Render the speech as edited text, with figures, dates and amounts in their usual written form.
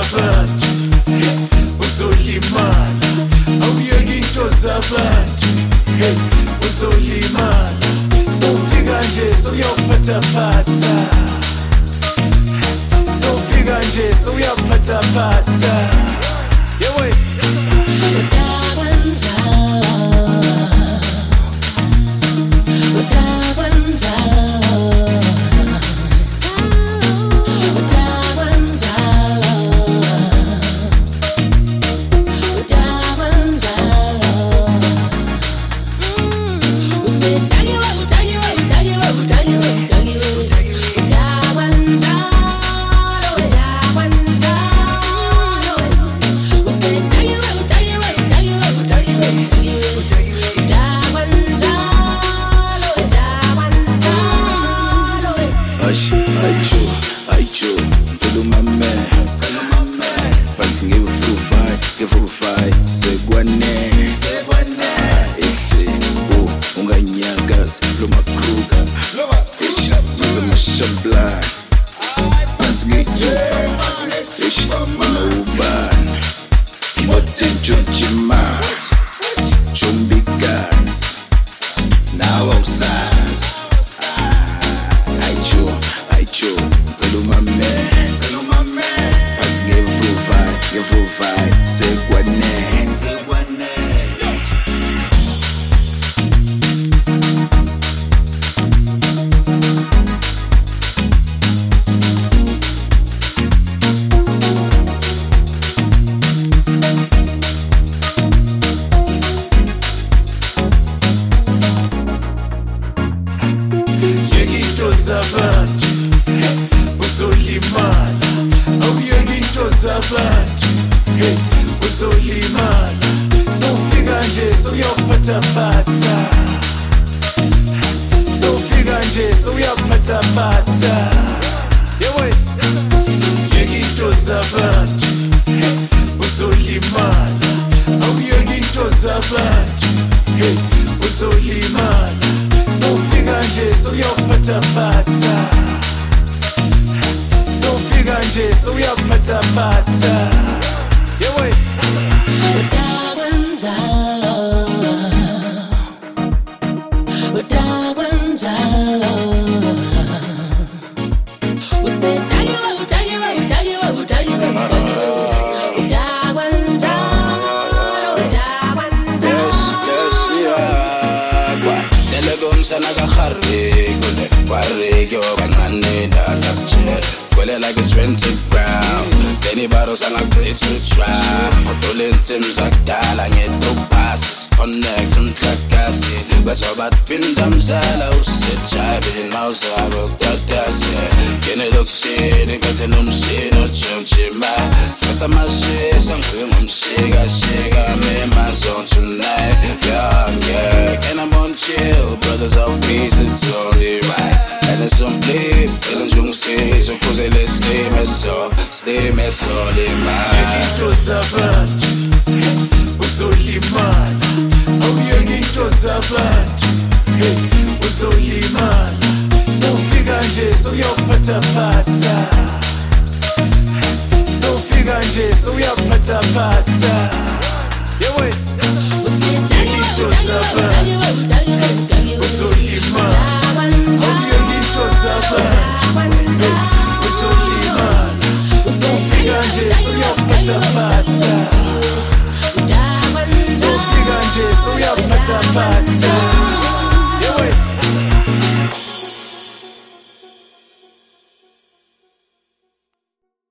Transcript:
zabantu uzolimala, awuyeki into zabantu uzolimala, sowufika nje sowuyaphathaphatha, sowufika nje sowuyaphathaphatha, yewe Aicho, mfelo mame Pasi ngevufai Segwane Exe, unganyagazi Loma kruga Duze mashabla Pasi ngejumpa Mana uban Mote njojima Jombigas Nawa usaz Aicho, mfelo mame Pasi ngevufai Segwane zabantu uzolimala, awuyeki into zabantu uzolimala, sowufika nje sowuyaphathaphatha, sowufika nje sowuyaphathaphatha, yewe yeki into zabantu uzolimala, awuyeki into zabantu uzolimala, sowufika nje sowuyaphathaphatha, sowufika nje sowuyaphathaphatha, yewe like it's rented ground. Any bottles and I'm good to try. Rolling Sims like that, I get no passes. Connect some track acid. But so bad pin them salos. Sit driving mouse, I work that's it. Can it look shit? It got no shit, no chimchima. Spend some my shit, some cream, shake, I'm in my zone tonight. Yeah. And I'm on chill, brothers of peace, it's only right. And it's some bleed, feeling jung seas, so cause they stay me so limala. Into zabantu uzolimala, awuyeki into zabantu uzolimala, sowufika nje sowuyaphathaphatha, sowufika nje sowuyaphathaphatha, yewe yeki into zabantu uzolimala, awuyeki into zabantu uzolimala, sowufika nje sowuyaphathaphatha, sowufika nje sowuyaphathaphatha.